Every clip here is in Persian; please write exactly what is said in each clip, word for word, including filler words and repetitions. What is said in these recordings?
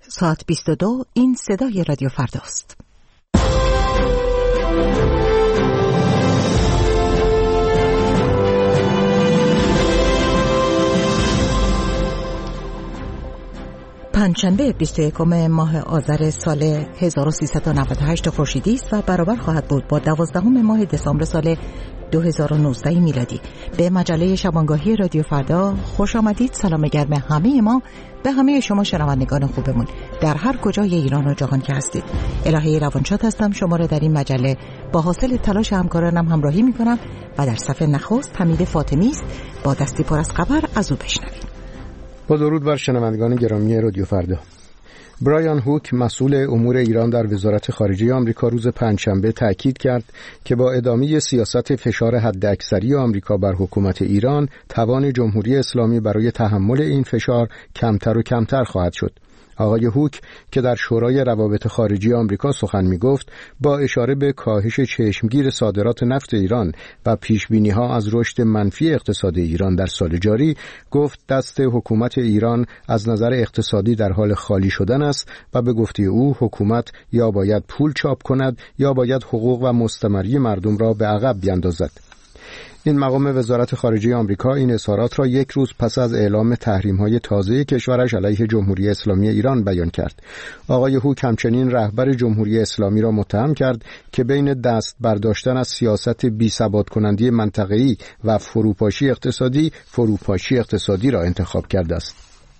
ساعت بیست و دو. این صدای رادیو فرداست. پنجشنبه بیست و یکم ماه آذر سال هزار و سیصد و نود و هشت خورشیدی است و برابر خواهد بود با دوازدهم ماه دسامبر سال دو هزار و نوزده میلادی. به مجله شبانگاهی رادیو فردا خوش آمدید. سلام گرم همه ما به همه شما شنوندگان خوبمون در هر کجای ایران و جهان که هستید. الهه روانشاد هستم، شما را در این مجله با حاصل تلاش همکارانم همراهی میکنم و در صفحه نخست حمید فاطمی است. با دستی پر از خبر از او بشنوید. با درود بر شنوندگان گرامی رادیو فردا. برایان هوک مسئول امور ایران در وزارت خارجه آمریکا روز پنجشنبه تاکید کرد که با ادامه سیاست فشار حداکثری آمریکا بر حکومت ایران، توان جمهوری اسلامی برای تحمل این فشار کمتر و کمتر خواهد شد. آقای هوک که در شورای روابط خارجی آمریکا سخن می‌گفت، با اشاره به کاهش چشمگیر صادرات نفت ایران و پیشبینی‌ها از رشد منفی اقتصاد ایران در سال جاری، گفت دست حکومت ایران از نظر اقتصادی در حال خالی شدن است و به گفته او حکومت یا باید پول چاپ کند یا باید حقوق و مستمری مردم را به عقب بیندازد. این مقام وزارت خارجه آمریکا این اظهارات را یک روز پس از اعلام تحریم‌های تازه کشورش علیه جمهوری اسلامی ایران بیان کرد. آقای هوک همچنین رهبر جمهوری اسلامی را متهم کرد که بین دست برداشتن از سیاست بی‌ثبات کننده منطقه‌ای و فروپاشی اقتصادی، فروپاشی اقتصادی را انتخاب کرده است.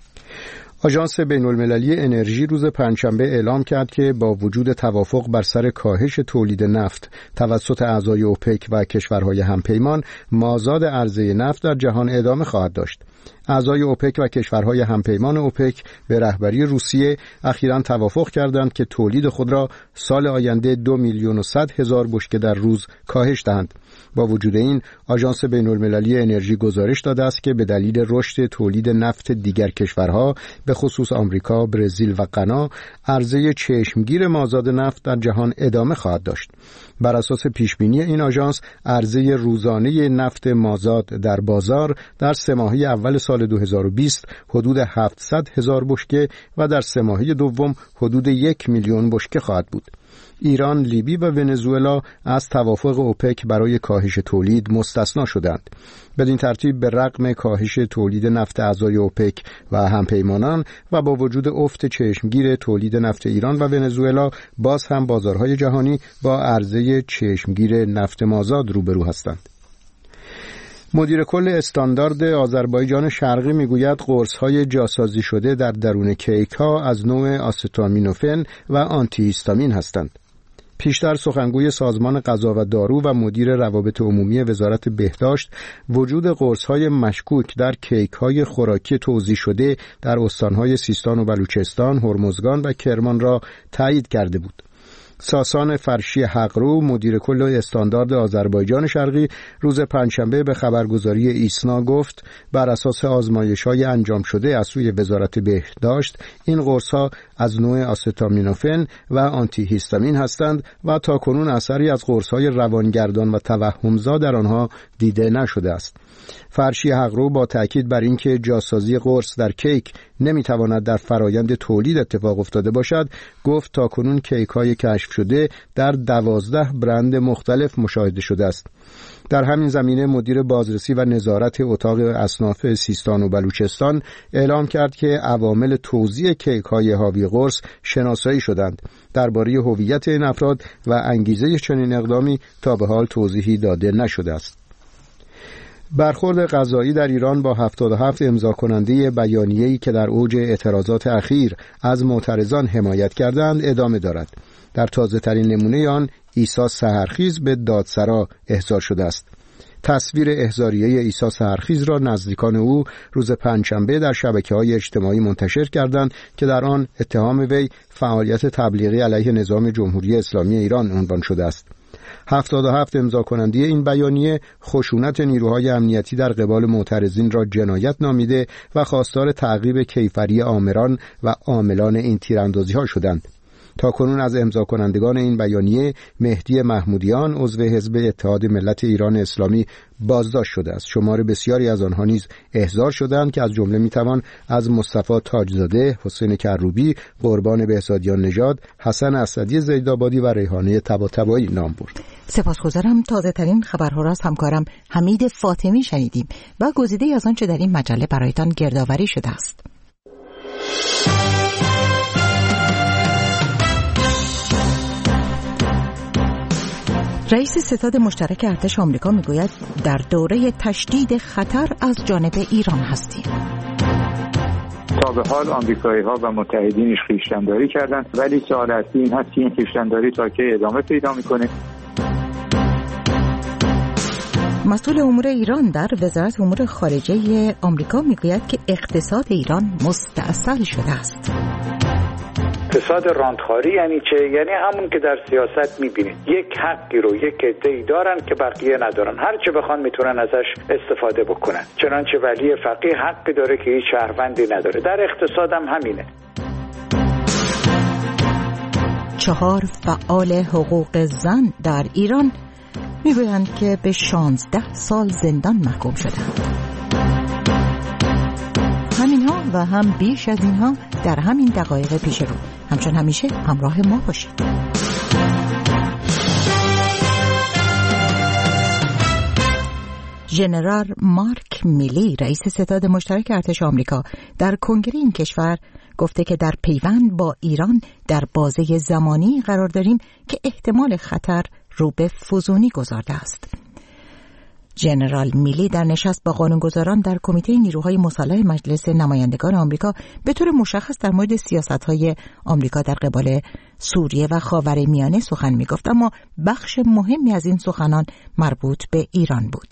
آژانس بین‌المللی انرژی روز پنجشنبه اعلام کرد که با وجود توافق بر سر کاهش تولید نفت توسط اعضای اوپک و کشورهای همپیمان، مازاد عرضه نفت در جهان ادامه خواهد داشت. اعضای اوپک و کشورهای همپیمان اوپک به رهبری روسیه اخیراً توافق کردند که تولید خود را سال آینده دو میلیون و صد هزار بشکه در روز کاهش دهند. با وجود این، آژانس بین‌المللی انرژی گزارش داده است که به دلیل رشد تولید نفت دیگر کشورها به خصوص آمریکا، برزیل و غنا، عرضه چشمگیر مازاد نفت در جهان ادامه خواهد داشت. بر اساس پیشبینی این آژانس، عرضه روزانه نفت مازاد در بازار در سه ماهه اول سال دو هزار و بیست حدود هفتصد هزار بشکه و در سه ماهه دوم حدود یک میلیون بشکه خواهد بود. ایران، لیبی و ونزوئلا از توافق اوپک برای کاهش تولید مستثنا شدند. بدین ترتیب به رغم کاهش تولید نفت اعضای اوپک و همپیمانان و با وجود افت چشمگیر تولید نفت ایران و ونزوئلا، باز هم بازارهای جهانی با عرضه چشمگیر نفت مازاد روبرو هستند. مدیر کل استاندارد آذربایجان شرقی میگوید قرص‌های جاسازی شده در درون کیک‌ها از نوع آستامینوفن و آنتی هیستامین هستند. پیشتر سخنگوی سازمان غذا و دارو و مدیر روابط عمومی وزارت بهداشت وجود قرص‌های مشکوک در کیک‌های خوراکی توزیع شده در استان‌های سیستان و بلوچستان، هرمزگان و کرمان را تایید کرده بود. ساسان فرشی حقرو، مدیر کل استاندارد آذربایجان شرقی، روز پنجشنبه به خبرگزاری ایسنا گفت بر اساس آزمایش‌های انجام شده از سوی وزارت بهداشت، این قرص‌ها از نوع آستامینوفن و آنتی هیستامین هستند و تاکنون اثری از قرص‌های روانگردان و توهمزا در آنها دیده نشده است. فرشی حقرو با تأکید بر اینکه جاسازی قرص در کیک نمیتواند در فرایند تولید اتفاق افتاده باشد، گفت تاکنون کیک‌های کشف شده در دوازده برند مختلف مشاهده شده است. در همین زمینه مدیر بازرسی و نظارت اتاق اصناف سیستان و بلوچستان اعلام کرد که عوامل توزیع کیک‌های حاوی قرص شناسایی شدند. درباره هویت این افراد و انگیزه چنین اقدامی تا به حال توضیحی داده نشده است. برخورد قضایی در ایران با هفتاد و هفت امضا کننده بیانیه‌ای که در اوج اعتراضات اخیر از معترضان حمایت کردند ادامه دارد. در تازه ترین نمونه آن عیسی سحرخیز به دادسرا احضار شده است. تصویر احضاریه عیسی سحرخیز را نزدیکان او روز پنجشنبه در شبکه‌های اجتماعی منتشر کردند که در آن اتهام وی فعالیت تبلیغی علیه نظام جمهوری اسلامی ایران عنوان شده است. هفتاد و هفت امضا کننده این بیانیه خشونت نیروهای امنیتی در قبال معترضین را جنایت نامیده و خواستار تعقیب کیفری آمران و عاملان این تیراندازی‌ها شدند. تاکنون از امضا کنندگان این بیانیه مهدی محمودیان عضو حزب اتحاد ملت ایران اسلامی بازداشت شده است. شمار بسیاری از آنها نیز احضار شدند که از جمله میتوان از مصطفی تاجزاده، حسین کروبی، قربان بهزادیان نژاد، حسن اسدی زیدآبادی و ریحانه طباطبایی نام برد. سپاسگزارم. تازه ترین خبرها را از همکارم حمید فاطمی شنیدیم و گزیده از آنچه در این مجله برایتان گردآوری شده است. رئیس ستاد مشترک ارتش آمریکا میگوید در دوره تشدید خطر از جانب ایران هستیم. تا به حال آمریکایی‌ها و متحدینش خویشتن‌داری کردند، ولی سوال اصلی این هست که این خویشتن‌داری تا کی ادامه پیدا می‌کنه. مسئول امور ایران در وزارت امور خارجه آمریکا میگوید که اقتصاد ایران مستعصل شده است. اقتصاد راندخاری یعنی چه؟ یعنی همون که در سیاست میبینید یک حقی رو یک عده‌ای دارن که بقیه ندارن، هر چه بخوان میتونن ازش استفاده بکنن. چنانچه ولی فقیه حقی داره که هیچ شهروندی نداره. در اقتصاد هم همینه. چهار فعال حقوق زن در ایران میگویند که به شانزده سال زندان محکوم شدند. همینها و هم بیش از اینها در همین دقایق پیش رو. همچون همیشه همراه ما باشید. ژنرال مارک میلی، رئیس ستاد مشترک ارتش آمریکا، در کنگره این کشور گفته که در پیوند با ایران در بازه زمانی قرار داریم که احتمال خطر رو به فزونی گذارده است. ژنرال میلی در نشست با قانونگذاران در کمیته نیروهای مسلح مجلس نمایندگان آمریکا به طور مشخص در مورد سیاست‌های آمریکا در قبال سوریه و خاورمیانه سخن می‌گفت، اما بخش مهمی از این سخنان مربوط به ایران بود.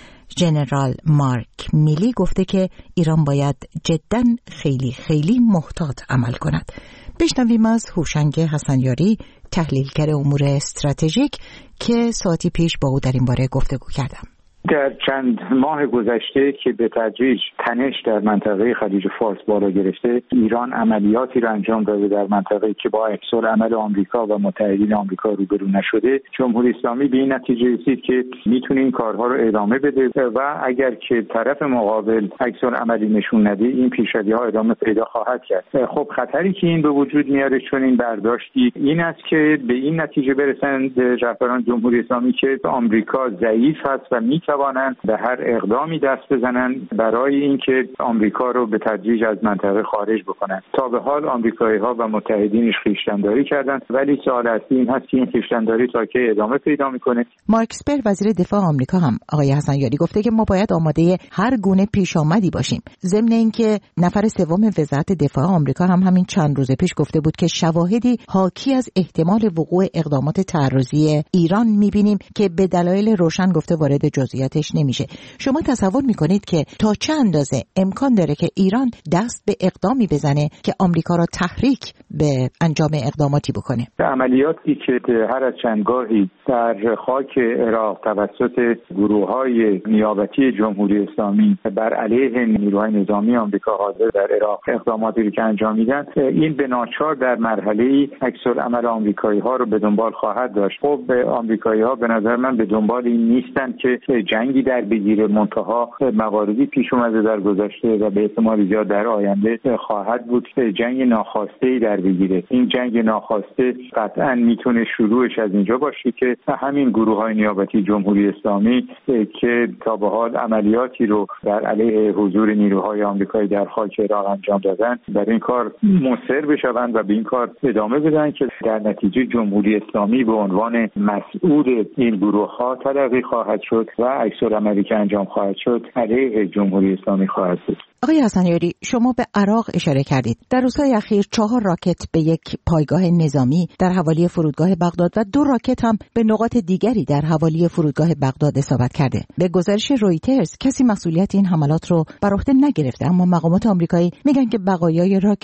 ژنرال مارک میلی گفته که ایران باید جداً خیلی خیلی محتاط عمل کند. بشنویم از هوشنگ حسنیاری، تحلیلگر امور استراتژیک، که ساعتی پیش با او در این باره گفتگو کردم. در چند ماه گذشته که به تدریج تنش در منطقه خلیج فارس بالا گرفته، ایران عملیاتی را انجام داده در منطقه که با عکس‌العمل آمریکا و متحدین آمریکا روبرو نشده. جمهوری اسلامی به این نتیجه رسید که میتونه این کارها رو ادامه بده و اگر که طرف مقابل عکس‌العملی نشون نده، این پیشروی‌ها ادامه پیدا خواهد کرد. خب خطری که این به وجود میاره چون این برداشتی این است که به این نتیجه برسند رهبران جمهوری اسلامی که آمریکا ضعیف است و می توانند به هر اقدامی دست بزنند برای اینکه آمریکا رو به تدریج از منطقه خارج بکنند. تا به حال آمریکایی‌ها و متحدینش خویشتن‌داری کردند، ولی سوال اصلی این هست که این خویشتن‌داری تا کی ادامه پیدا می‌کنه. مارک اسپر، وزیر دفاع آمریکا، هم آقای حسنیاری گفته که ما باید آماده هر گونه پیشامدی باشیم. ضمن اینکه نفر سوم وزارت دفاع آمریکا هم همین چند روز پیش گفته بود که شواهدی حاکی از احتمال وقوع اقدامات تعرضی ایران می‌بینیم که به دلایل روشن گفته وارد جزئیاتش نمیشه. شما تصور میکنید که تا چه اندازه امکان داره که ایران دست به اقدامی بزنه که آمریکا را تحریک به انجام اقداماتی بکنه؟ عملیاتی که هر از چندگاهی در خاک عراق توسط گروه‌های نیابتی جمهوری اسلامی بر علیه نیروهای نظامی آمریکا حاضر در عراق اقداماتی که انجام میدن، این به ناچار در مرحله‌ای عکس‌العمل آمریکایی‌ها رو به دنبال خواهد داشت. خب آمریکایی‌ها به نظر من به دنبال این نیستن که جنگی در بگیره، منتها مواردی پیش اومده در گذشته و به احتمال زیاد در آینده خواهد بود جنگ ناخواسته در بگیره. این جنگ ناخواسته قطعا میتونه شروعش از اینجا باشه که همین گروه‌های نیابتی جمهوری اسلامی که تا به حال عملیاتی رو در علیه حضور نیروهای آمریکایی در خاک عراق انجام دادن، در این کار مصر بشوند و به این کار ادامه بدن که در نتیجه جمهوری اسلامی به عنوان مسئول این گروه‌ها تلقی خواهد شد و عکس‌العملی که انجام خواهد شد علیه جمهوری اسلامی خواهد بود. آقای حسنیاری، شما به عراق اشاره کردید. در روزهای اخیر چهار راکت به یک پایگاه نظامی در حوالی فرودگاه بغداد و دو راکت هم به نقاط دیگری در حوالی فرودگاه بغداد اصابت کرده. به گزارش رویترز کسی مسئولیت این حملات رو بر عهده نگرفته، اما مقامات آمریکایی میگن که بقایای راکت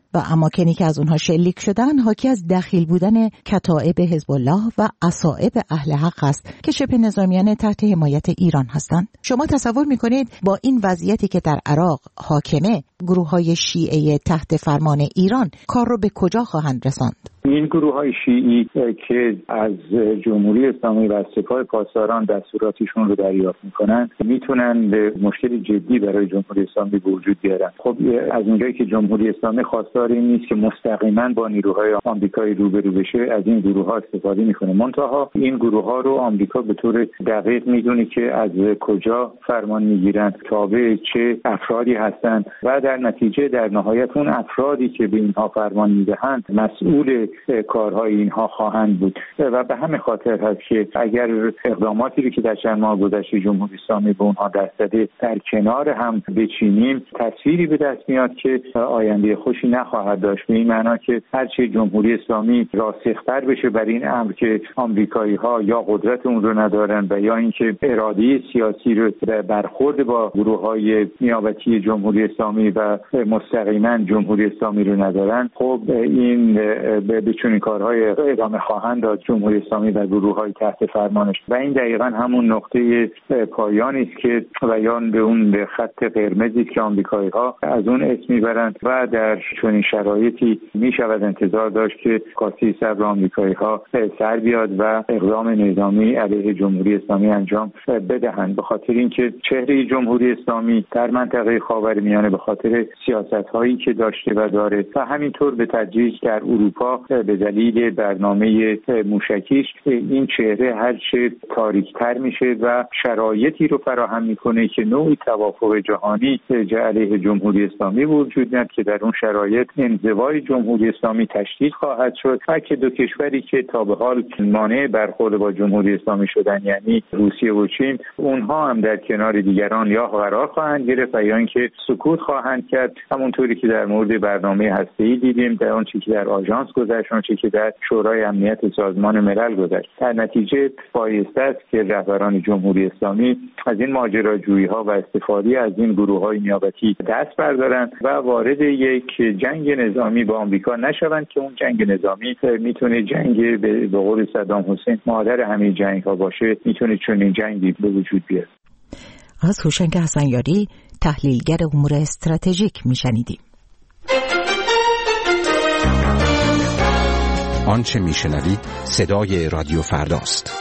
و اماکنی که از اونها شلیک شدن حاکی از دخیل بودن کتائب حزب الله و عصائب اهل حق است که شبه نظامیان تحت حمایت ایران هستند. شما تصور میکنید با این وضعیتی که در عراق حاکمه، گروه‌های شیعه تحت فرمان ایران کار رو به کجا خواهند رساند؟ این گروه‌های شیعی که از جمهوری اسلامی و سپاه پاسداران دستوراتشون رو دریافت میکنن میتونن به مشکل جدی برای جمهوری اسلامی به وجود بیارن. خب از اونجایی که جمهوری اسلامی خواستار این نیست که مستقیما با نیروهای آمریکایی روبرو بشه، از این گروه‌ها استفاده میکنه. منتها این گروه‌ها رو آمریکا به طور دقیق میدونه که از کجا فرمان میگیرن، تابع چه افرادی هستند و در نتیجه در نهایت اون افرادی که به اینها فرمان میدهند مسئول کارهای اینها خواهند بود و به همین خاطر هست که اگر اقداماتی رو که در چند ماه گذشته جمهوری اسلامی به اونها دست داده در کنار هم بچینیم، تصویری به دست میاد که آینده خوشی نخواهد داشت. به این معنا که هرچی جمهوری اسلامی راسختر بشه بر این امر که آمریکایی ها یا قدرت اون رو ندارن و یا اینکه اراده سیاسی رو برخورد با گروه های نیابتی جمهوری اسلامی و مستقیما جمهوری اسلامی رو ندارن، خب این به چنین کارهای ادامه خواهند داد جمهوری اسلامی و گروه‌های تحت فرمانش و این دقیقاً همون نقطه پایانی است که بیان به اون خط قرمزی که آمریکایی‌ها از اون اسم میبرند و در چنین شرایطی میشود انتظار داشت که کاسه صبر آمریکایی‌ها سر بیاد و اقدام نظامی علیه جمهوری اسلامی انجام بدهند، به خاطر اینکه چهره جمهوری اسلامی در منطقه خاورمیانه به خاطر سیاست‌هایی که داشته و داره و همینطور به تدریج در اروپا به دلیل برنامه موشکیش این چهره هر چه تاریک‌تر میشه و شرایطی رو فراهم میکنه که نوعی توافق جهانی علیه جمهوری اسلامی وجود نداره که در اون شرایط انزوای جمهوری اسلامی تشدید خواهد شد و که دو کشوری که تا به حال مانع برخورد با جمهوری اسلامی شدن یعنی روسیه و چین، اونها هم در کنار دیگران یا قرار خواهند گرفت و یا اینکه سکوت خواهند کرد، همونطوری که در مورد برنامه هسته‌ای دیدیم، در اون چیزی که در آژانس گذشت، اون چیزی که در شورای امنیت سازمان ملل گذشت. در نتیجه بایسته است که رهبران جمهوری اسلامی از این ماجراجویی‌ها و استفاده از این گروه‌های نیابتی دست بردارند و وارد یک جنگ نظامی با آمریکا نشوند که اون جنگ نظامی میتونه جنگ به قول صدام حسین مادر همه جنگ‌ها باشه، میتونه چنین جنگی به وجود بیاد. از هوشنگ حسنیاری، تحلیلگر امور استراتژیک میشنیدیم. آنچه میشنوید صدای رادیو فرداست.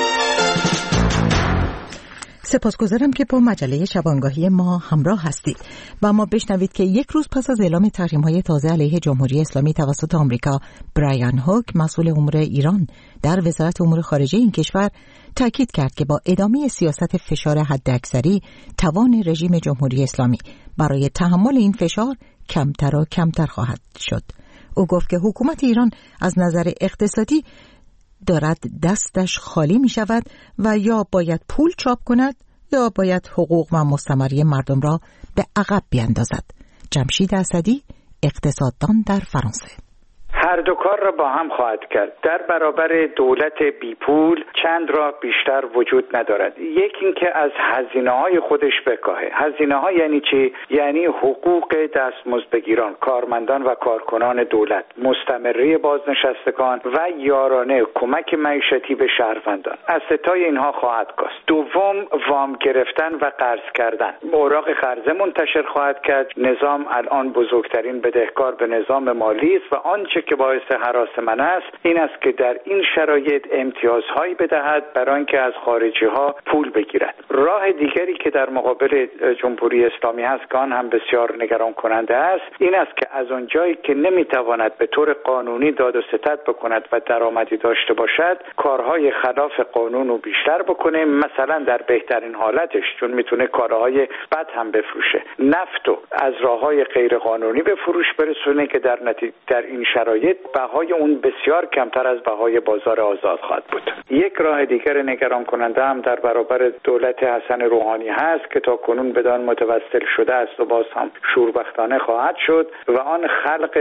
سپاسگزارم که با مجله شبانگاهی ما همراه هستید و ما بشنوید که یک روز پس از اعلام تحریم‌های تازه علیه جمهوری اسلامی توسط آمریکا، برایان هوک مسئول امور ایران در وزارت امور خارجه این کشور تاکید کرد که با ادامه سیاست فشار حداکثری توان رژیم جمهوری اسلامی برای تحمل این فشار کمتر و کمتر خواهد شد. او گفت که حکومت ایران از نظر اقتصادی دارد دستش خالی می شود و یا باید پول چاپ کند یا باید حقوق و مستمری مردم را به عقب بیندازد. جمشید اسدی، اقتصاددان در فرانسه: هر دو کار را با هم خواهد کرد. در برابر دولت بی پول چند راه بیشتر وجود ندارد. یک این که از هزینه‌های خودش بکاهه. هزینه‌ها یعنی چی؟ یعنی حقوق دستمزدگیران، کارمندان و کارکنان دولت، مستمری بازنشستگان و یارانه کمک معیشتی به شهروندان. از ستای اینها خواهد کاست. دوم، وام گرفتن و قرض کردن. اوراق قرضه منتشر خواهد کرد. نظام الان بزرگترین بدهکار به نظام مالی است و آنچه که باعث هراس من است این است که در این شرایط امتیازهایی بدهد برای اینکه از خارجی ها پول بگیرد. راه دیگری که در مقابل جمهوری اسلامی هست که آن هم بسیار نگران کننده است این است که از آنجایی که نمیتواند به طور قانونی داد و ستد بکند و درآمدی داشته باشد، کارهای خلاف قانون رو بیشتر بکنه. مثلا در بهترین حالتش چون میتونه کارهای بد هم بفروشه، نفت رو از راههای غیر قانونی به فروش برسونه که در نتیجه در این شرایط بهای اون بسیار کمتر از بهای بازار آزاد خواهد بود. یک راه دیگر نگران کننده هم در برابر دولت حسن روحانی هست که تا کنون بدان متوسل شده است و باز هم شوربختانه خواهد شد و آن خلق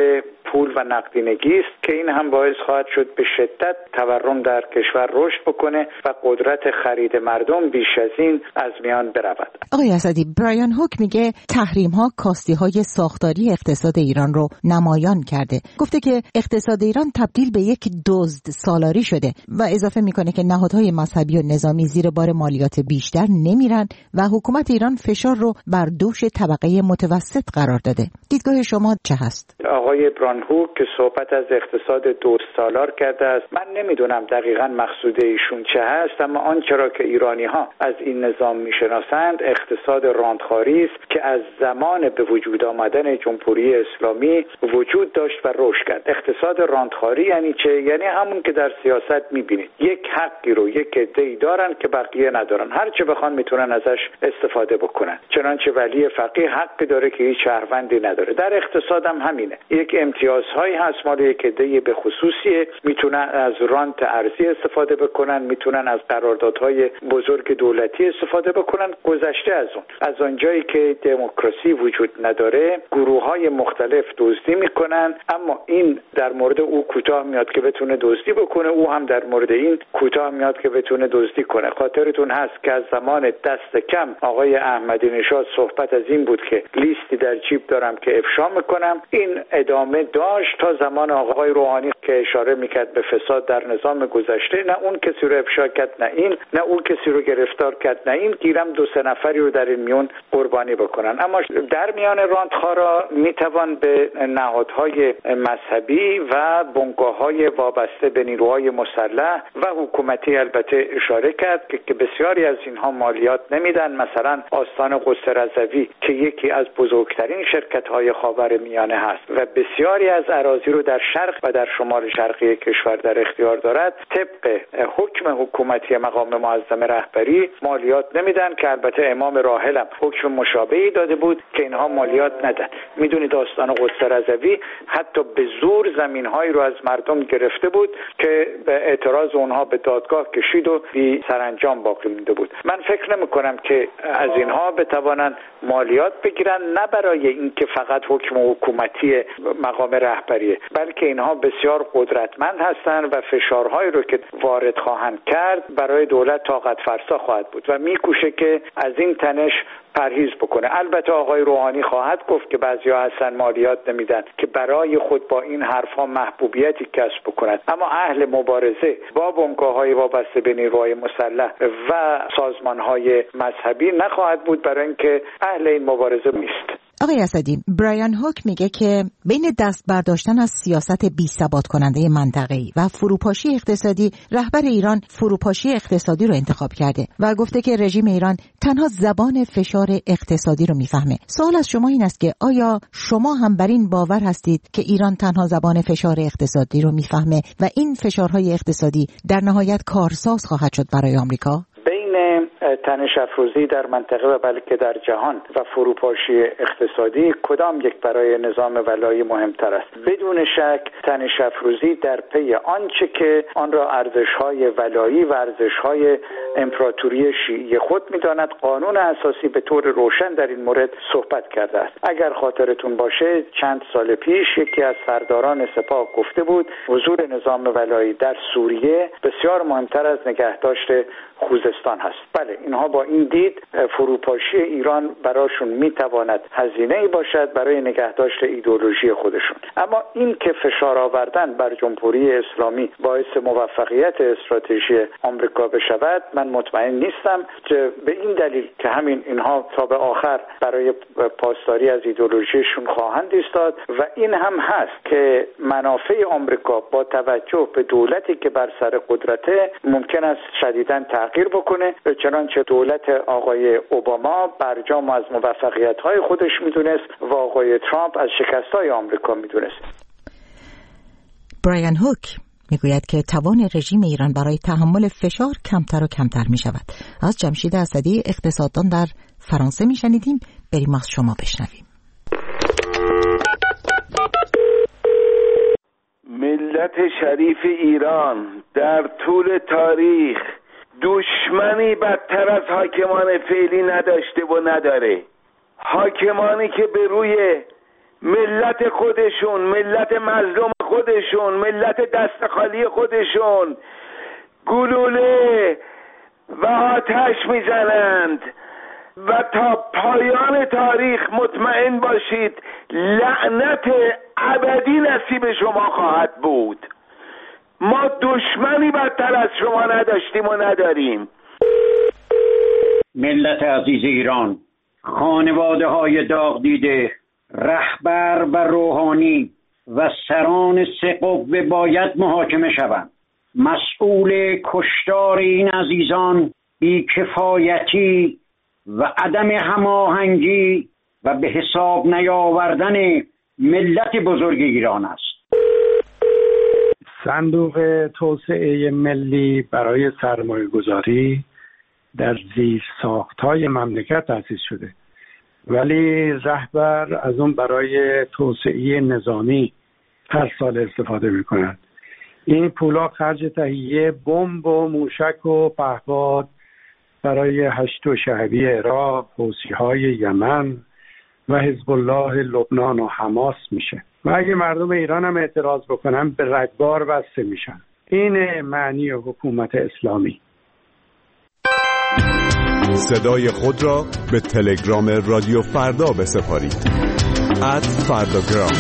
پول و نقدینگی است که این هم باعث خواهد شد به شدت تورم در کشور رشد بکنه و قدرت خرید مردم بیش از این از میان برود. آقای اسدی، برایان هوک میگه تحریم ها کاستی های ساختاری اقتصاد ایران رو نمایان کرده. گفته که اقتصاد ایران تبدیل به یک دزد سالاری شده و اضافه میکنه که نهادهای مذهبی و نظامی زیر بار مالیات بیشتر نمیرن و حکومت ایران فشار رو بر دوش طبقه متوسط قرار داده. دیدگاه شما چه هست؟ آقای برایان هوک که صحبت از اقتصاد دزد سالار کرده است، من نمیدونم دقیقاً مقصود ایشون چه هست، اما آنچه را که ایرانی ها از این نظام میشناسند اقتصاد راندخواری است که از زمان به وجود آمدن جمهوری اسلامی وجود داشت و رشد کرد. اقتصاد راندخواری یعنی چه؟ یعنی همون که در سیاست میبینید یک حقی رو یک عده‌ای دارن که بقیه ندارن، هر چه بخوان میتونن ازش استفاده بکنن. چنانچه ولی فقیه حقی داره که هیچ شهروندی نداره. در اقتصاد هم همینه، یک امتیازهایی هست مال یک عده‌ای به خصوصیه، میتونن از رانت ارزی استفاده بکنن، میتونن از قراردادهای بزرگ دولتی استفاده بکنن. گذشته از اون از آنجایی که دموکراسی وجود نداره گروه‌های مختلف دزدی میکنن، اما این در مورد او کوتاه میاد که بتونه دزدی بکنه، او هم در مورد این کوتاه میاد که بتونه دزدی کنه. خاطرتون هست که از زمان دست کم آقای احمدی نژاد صحبت از این بود که لیستی در جیب دارم که افشا میکنم. این ادامه داشت تا زمان آقای روحانی که اشاره میکرد به فساد در نظام گذشته، نه اون کسی رو افشا کرد نه این، نه اون کسی رو گرفتار کرد نه این، گیرم دو سه نفری رو در این میون قربانی بکنن. اما در میان راندخوارا میتوان به نهادهای مذهبی و بنگاه‌های وابسته به نیروهای مسلح و حکومتی البته اشاره کرد که بسیاری از اینها مالیات نمیدن. مثلا آستان قدس رضوی که یکی از بزرگترین شرکت‌های خاورمیانه هست و بسیاری از اراضی رو در شرق و در شمال شرقی کشور در اختیار دارد، طبق حکم حکومتی مقام معظم رهبری مالیات نمیدن که البته امام راحل هم حکم مشابهی داده بود که اینها مالیات ندن. میدونید آستان قدس رضوی حتی به زور زمین‌هایی رو از مردم گرفته بود که به اعتراض اونها به دادگاه کشید و بی سرانجام باقی مونده بود. من فکر نمی‌کنم که از اینها بتوانند مالیات بگیرن، نه برای اینکه فقط حکم حکومتی مقام رهبریه، بلکه اینها بسیار قدرتمند هستند و فشارهایی رو که وارد خواهند کرد برای دولت طاقت فرسا خواهد بود و میکوشه که از این تنش پرهیز بکنه. البته آقای روحانی خواهد گفت که بعضیا هستن مالیات نمیدن که برای خود با این حرفها محبوبیتی کسب بکنند، اما اهل مبارزه با بنگاه‌های وابسته به نیروهای مسلح و سازمان‌های مذهبی نخواهد بود، برای اینکه اهل این مبارزه نیست. آقای اسدی، برایان هوک میگه که بین دست برداشتن از سیاست بی ثبات کننده منطقه‌ای و فروپاشی اقتصادی، رهبر ایران فروپاشی اقتصادی رو انتخاب کرده و گفته که رژیم ایران تنها زبان فشار اقتصادی رو میفهمه. سوال از شما این است که آیا شما هم بر این باور هستید که ایران تنها زبان فشار اقتصادی رو میفهمه و این فشارهای اقتصادی در نهایت کارساز خواهد شد برای آمریکا؟ بین تنش افروزی در منطقه و بلکه در جهان و فروپاشی اقتصادی کدام یک برای نظام ولایی مهمتر است؟ بدون شک تنش افروزی در پی آنچه که آن را ارزش‌های ولایی و ارزش‌های امپراتوری شیعی خود می‌داند. قانون اساسی به طور روشن در این مورد صحبت کرده است. اگر خاطرتون باشه چند سال پیش یکی از سرداران سپاه گفته بود حضور نظام ولایی در سوریه بسیار مهمتر از نگهداشت خوزستان هست. بله، اینها با این دید فروپاشی ایران براشون میتواند هزینه‌ای باشد برای نگهداشت ایدئولوژی خودشون، اما این که فشار آوردن بر جمهوری اسلامی باعث موفقیت استراتژی آمریکا بشود من مطمئن نیستم، که به این دلیل که همین اینها تا به آخر برای پاسداری از ایدئولوژیشون خواهند ایستاد و این هم هست که منافع آمریکا با توجه به دولتی که بر سر قدرته ممکن است شدیداً تغییر بکنه، چنانچه دولت آقای اوباما برجام از موفقیت‌های خودش میدونست و آقای ترامپ از شکست‌های آمریکا میدونست. برایان هوک میگوید که توان رژیم ایران برای تحمل فشار کمتر و کمتر می شود. از جمشید اسدی، اقتصاددان در فرانسه می شنیدیم. بریم از شما بشنویم. ملت شریف ایران در طول تاریخ دشمنی بدتر از حاکمان فعلی نداشته و نداره. حاکمانی که به روی ملت خودشون، ملت مظلوم خودشون، ملت دست خالی خودشون گلوله و آتش میزنند و تا پایان تاریخ مطمئن باشید لعنت ابدی نصیب شما خواهد بود. ما دشمنی بدتر از شما نداشتیم و نداریم. ملت عزیز ایران، خانواده های داغ دیده، رهبر و روحانی و سران سه قوه باید محاکمه شوند. مسئول کشتار این عزیزان بی‌کفایتی و عدم هماهنگی و به حساب نیاوردن ملت بزرگ ایران است. صندوق توسعه ملی برای سرمایه گذاری در زیر ساخت‌های مملکت تأسیس شده، ولی رهبر از اون برای توسعه نظامی هر سال استفاده می‌کنند. این پولا خرج تهیه بمب و موشک و پهپاد برای هشت و شهبی عراق، حوثی‌های یمن و حزب الله لبنان و حماس میشه و اگه مردم ایران هم اعتراض بکنن به رگبار بسته میشن. این معنی حکومت اسلامی. صدای خود را به تلگرام رادیو فردا بسپارید. ات فرداگرام.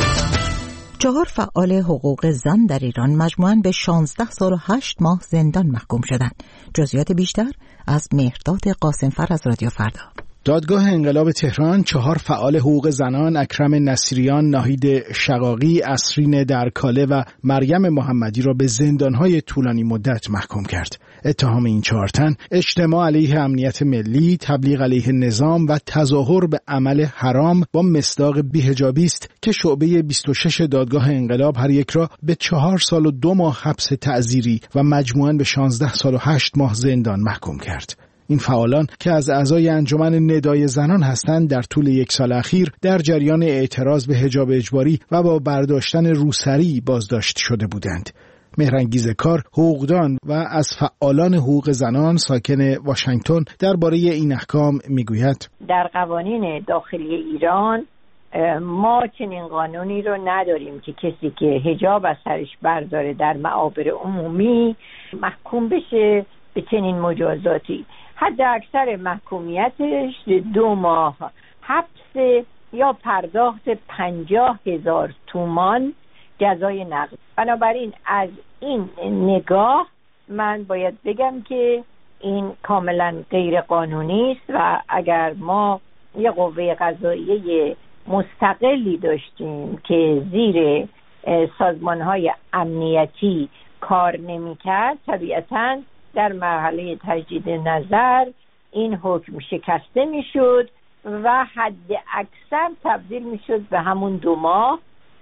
چهار فعال حقوق زن در ایران مجموعاً به شانزده سال و هشت ماه زندان محکوم شدند. جزئیات بیشتر از مهرداد قاسمفر از رادیو فردا. دادگاه انقلاب تهران چهار فعال حقوق زنان اکرم نصیریان، ناهید شقاقی، اسرین درکاله و مریم محمدی را به زندانهای طولانی مدت محکوم کرد. اتهام این چهار تن اجتماع علیه امنیت ملی، تبلیغ علیه نظام و تظاهر به عمل حرام با مصداق بی‌حجابی است که شعبه بیست و شش دادگاه انقلاب هر یک را به چهار سال و دو ماه حبس تعزیری و مجموعاً به شانزده سال و هشت ماه زندان محکوم کرد. این فعالان که از اعضای انجمن ندای زنان هستند در طول یک سال اخیر در جریان اعتراض به حجاب اجباری و با برداشتن روسری بازداشت شده بودند. مهرانگیز کار، حقوقدان و از فعالان حقوق زنان ساکن واشنگتن درباره این احکام میگوید: در قوانین داخلی ایران ما چنین قانونی رو نداریم که کسی که حجاب از سرش برداره در معابر عمومی محکوم بشه به چنین مجازاتی. حد اکثر محکومیتش دو ماه حبس یا پرداخت پنجاه هزار تومان جزای نقد. بنابراین از این نگاه من باید بگم که این کاملا غیر قانونی است و اگر ما یه قوه قضاییه مستقلی داشتیم که زیر سازمان‌های امنیتی کار نمی‌کرد، طبیعتاً در مرحله تجدید نظر این حکم شکسته میشد و حد اکثر تبدیل میشد به همون دو ماه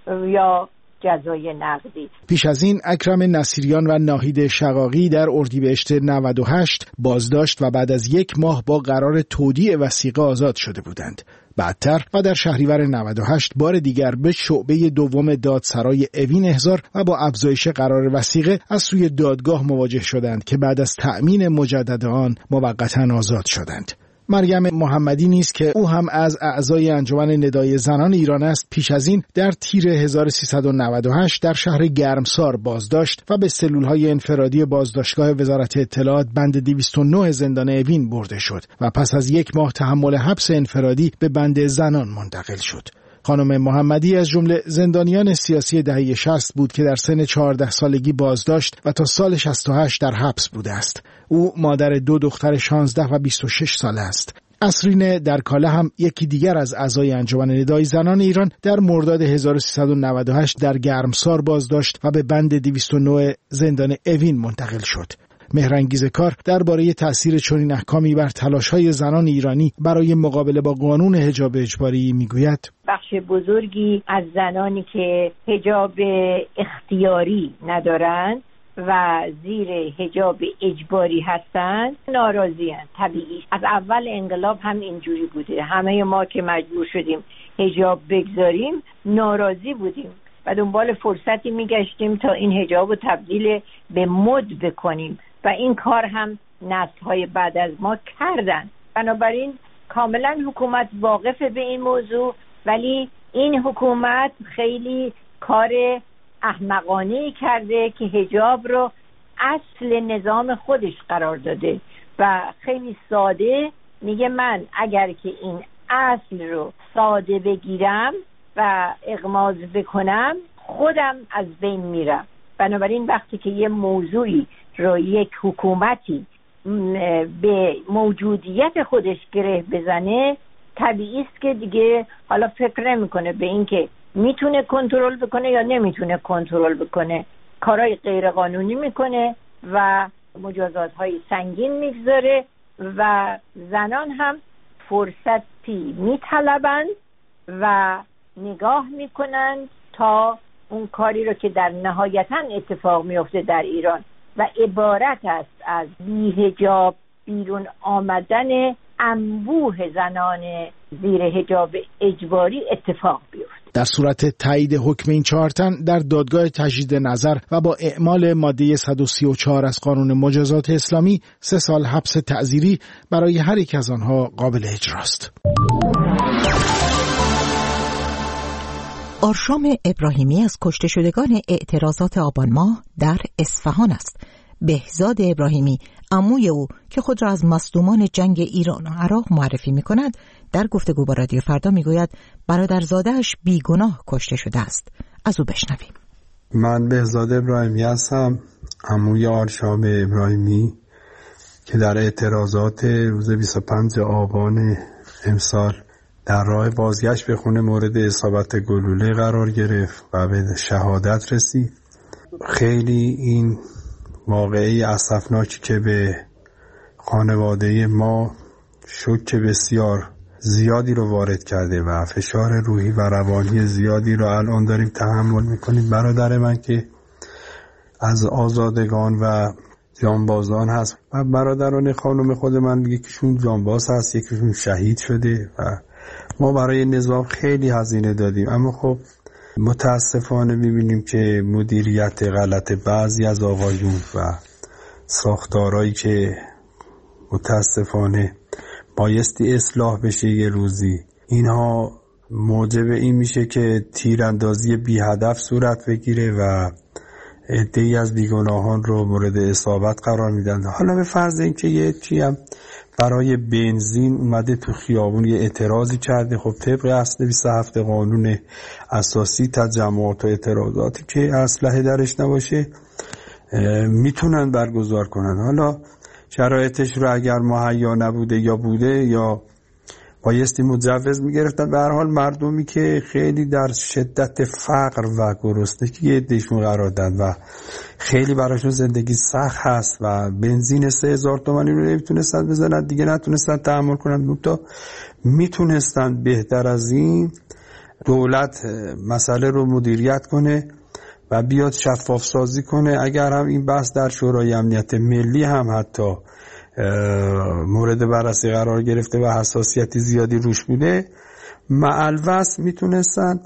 یا جزای نقدی. پیش از این اکرم نصیریان و ناهید شقاقی در اردیبهشت نود و هشت بازداشت و بعد از یک ماه با قرار تودیع وثیقه آزاد شده بودند. بعدتر و در شهریور نود و هشت بار دیگر به شعبه دوم دادسرای اوین احضار و با افزایش قرار وثیقه از سوی دادگاه مواجه شدند که بعد از تأمین مجدد آن موقتاً آزاد شدند. مریم محمدی نیز که او هم از اعضای انجمن ندای زنان ایران است، پیش از این در تیر هزار و سیصد و نود و هشت در شهر گرمسار بازداشت و به سلولهای انفرادی بازداشتگاه وزارت اطلاعات بند دویست و نه زندان اوین برده شد و پس از یک ماه تحمل حبس انفرادی به بند زنان منتقل شد. خانم محمدی از جمله زندانیان سیاسی دهه شصت بود که در سن چهارده سالگی بازداشت و تا سال شصت و هشت در حبس بوده است. او مادر دو دختر شانزده و بیست و شش ساله است. اسرین درکاله هم یکی دیگر از اعضای انجمن ندای زنان ایران در مرداد هزار و سیصد و نود و هشت در گرمسار بازداشت و به بند دویست و نه زندان اوین منتقل شد. مهرانگیز کار درباره تأثیر چنین احکامی بر تلاش‌های زنان ایرانی برای مقابله با قانون حجاب اجباری میگوید: بخش بزرگی از زنانی که حجاب اختیاری ندارند و زیر حجاب اجباری هستند ناراضی هستند. طبیعی از اول انقلاب هم اینجوری بوده. همه ما که مجبور شدیم حجاب بگذاریم ناراضی بودیم و دنبال فرصتی میگشتیم تا این حجاب رو تبدیل به مد بکنیم و این کار هم نسل‌های بعد از ما کردن. بنابراین کاملا حکومت واقفه به این موضوع، ولی این حکومت خیلی کار احمقانه‌ای کرده که حجاب رو اصل نظام خودش قرار داده و خیلی ساده میگه من اگر که این اصل رو ساده بگیرم و اغماض بکنم خودم از بین میرم. بنابراین وقتی که یه موضوعی رو یک حکومتی به موجودیت خودش گره بزنه، طبیعی است که دیگه حالا فکر نمیکنه به این که میتونه کنترل بکنه یا نمیتونه کنترل بکنه، کارهای غیر قانونی میکنه و مجازات های سنگین میگذاره و زنان هم فرصتی میطلبند و نگاه میکنند تا اون کاری رو که در نهایتاً اتفاق میفته در ایران و عبارت است از بی‌حجاب بیرون آمدن انبوه زنان زیر حجاب اجباری اتفاق بیفته. در صورت تایید حکم این چهار تن در دادگاه تجدید نظر و با اعمال ماده صد و سی و چهار از قانون مجازات اسلامی سه سال حبس تعزیری برای هر یک از آنها قابل اجراست. آرشام ابراهیمی از کشته شدگان اعتراضات آبان ماه در اصفهان است. بهزاد ابراهیمی عموی او که خود را از مصدومان جنگ ایران و عراق معرفی می کند در گفتگو با رادیو فردا می گوید برادرزاده‌اش بیگناه کشته شده است. از او بشنویم. من بهزاد ابراهیمی هستم، عموی آرشام ابراهیمی که در اعتراضات روز بیست و پنج آبان امسال در راه بازگشت به خونه مورد اصابت گلوله قرار گرفت و به شهادت رسید. خیلی این واقعی اسفناکی که به خانواده ما شوک بسیار زیادی رو وارد کرده و فشار روحی و روانی زیادی رو الان داریم تحمل میکنیم. برادر من که از آزادگان و جانبازان هست و برادران خانم خود من یکیشون جانباز هست، یکیشون شهید شده و ما برای نظام خیلی هزینه دادیم، اما خب متاسفانه میبینیم که مدیریت غلط بعضی از آقایون و ساختارهایی که متاسفانه بایستی اصلاح بشه یه روزی، اینها موجب این میشه که تیراندازی بی هدف صورت بگیره و عده‌ای از بیگناهان رو مورد اصابت قرار میدن. حالا به فرض اینکه یه چی هم برای بنزین اومده تو خیابون یه اعتراضی کرده، خب طبق اصل بیست و هفت قانون اساسی تجمعات و اعتراضاتی که اسلحه درش نباشه میتونن برگزار کنن. حالا شرایطش رو اگر مهیا نبوده یا بوده یا بایستی مجوز میگرفتن. به هر حال مردمی که خیلی در شدت فقر و گرسنگی یه عده‌شون قرار دادن و خیلی براشون زندگی سخت هست و بنزین سه هزار تومانی رو نمیتونستن بزنن، دیگه نتونستن تحمل کنن. تا میتونستن بهتر از این دولت مسئله رو مدیریت کنه و بیاد شفاف سازی کنه. اگر هم این بحث در شورای امنیت ملی هم حتی مورد بررسی قرار گرفته و حساسیتی زیادی روش بوده، معلوس میتونستن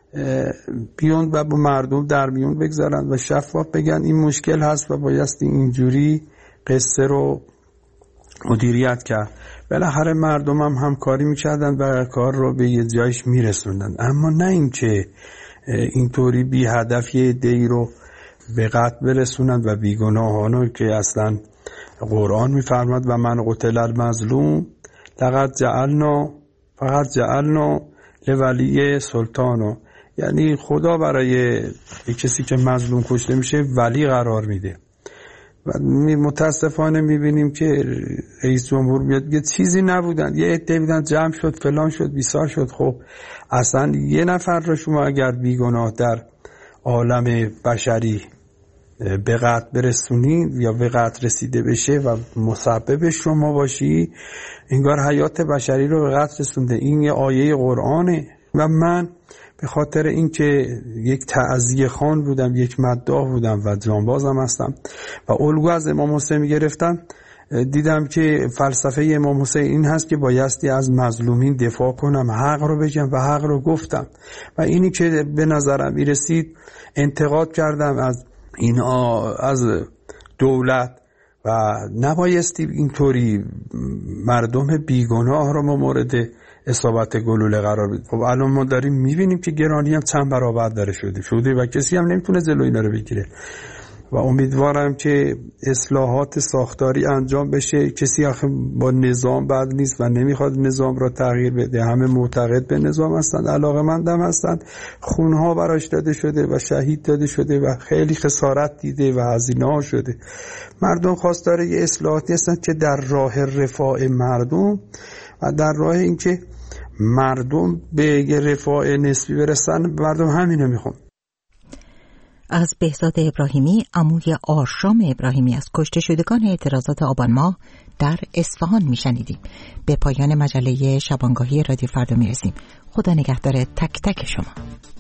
بیان و با مردم در میون بگذارن و شفاف بگن این مشکل هست و بایستی اینجوری قصه رو مدیریت کرد. بالاخره مردم هم همکاری میکردن و کار رو به یه جایش میرسوندن، اما نه این که اینطوری بی هدف یه عده‌ای رو به قتل برسونن و بیگناهانو که اصلا قرآن میفرماد و من قتل المظلوم لقد جعلنا فقط جعلنا لولی سلطانو، یعنی خدا برای کسی که مظلوم کشته میشه ولی قرار میده. و متاسفانه میبینیم که رئیس جمهور میاد یه چیزی نبودن، یه عده بودن جمع شد فلان شد بیسار شد. خب اصلا یه نفر رو شما اگر بیگناه در عالم بشری به قتل برسونی یا به قتل رسیده بشه و مسبب شما باشی، انگار حیات بشری رو به قتل رسونده. این یه آیه قرآنه و من به خاطر اینکه یک تعزیه خان بودم، یک مداح بودم و جانبازم هستم و الگو از امام حسین گرفتم، دیدم که فلسفه امام حسین این هست که بایستی از مظلومین دفاع کنم، حق رو بگم و حق رو گفتم و اینی که به نظرم میرسید انتقاد کردم از این از دولت و نبایستی اینطوری مردم بیگناه رو ما مورد اصابت گلوله قرار بده. خب الان ما داریم میبینیم که گرانی هم چند برابر داره شده شده و کسی هم نمیتونه جلوی اینا رو بگیره و امیدوارم که اصلاحات ساختاری انجام بشه. کسی آخه با نظام بد نیست و نمیخواد نظام را تغییر بده، همه معتقد به نظام هستند، علاقه‌مندم هستند، خونها براش داده شده و شهید داده شده و خیلی خسارت دیده و هزینه ها شده. مردم خواستار یه اصلاحاتی هستند که در راه رفاه مردم و در راه اینکه مردم به یه رفاه نسبی برسن، مردم همینو میخوان. از بهزاد ابراهیمی، عموی آرشام ابراهیمی از کشته شدگان اعتراضات آبان ماه در اصفهان میشنیدیم. به پایان مجله شبانگاهی رادیو فردا میرسیم. خدا نگهدار تک تک شما.